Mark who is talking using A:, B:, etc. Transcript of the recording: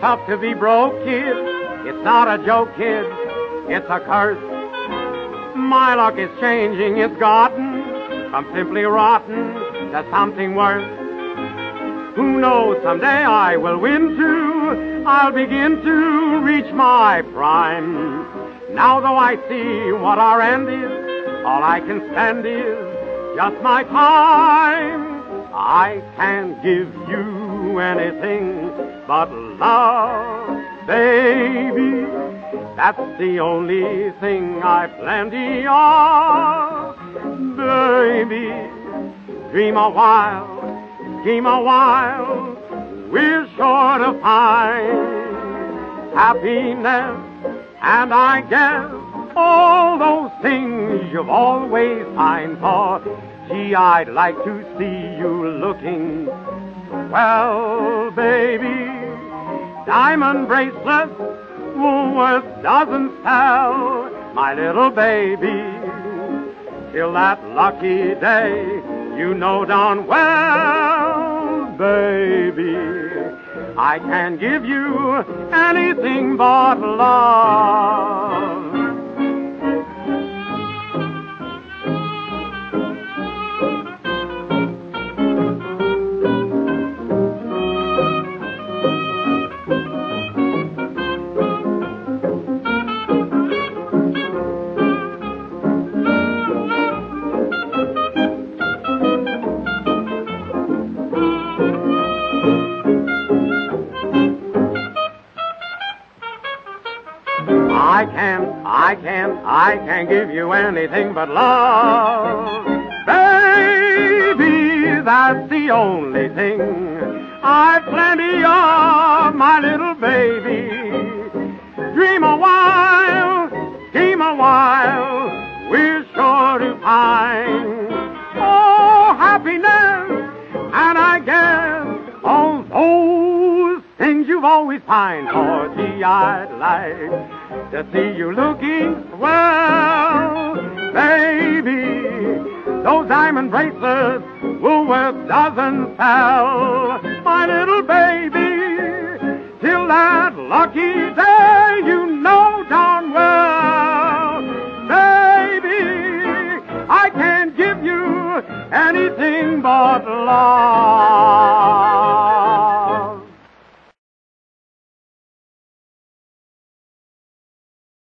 A: tough to be broke, kid. It's not a joke, kid. It's a curse. My luck is changing. It's gotten from simply rotten to something worse. Who knows, someday I will win too. I'll begin to reach my prime. Now though I see what our end is, all I can stand is just my time. I can't give you anything but love, baby. That's the only thing I've plenty of, baby. Dream a while, scheme a while, we're sure to find happiness, and I guess all those things you've always pined for. Gee, I'd like to see you looking swell, baby. Diamond bracelets, Woolworth doesn't sell, my little baby. Till that lucky day, you know darn well, baby, I can't give you anything but love. I can't give you anything but love. Baby, that's the only thing I've plenty of, my little baby. Dream a while, scheme a while, we're sure to find, oh, happiness, and I guess all those things you've always pined for. Gee, I'd like to see you looking swell, baby. Those diamond bracelets Woolworth doesn't sell, my little baby. Till that lucky day, you know darn well, baby, I can't give you anything but love.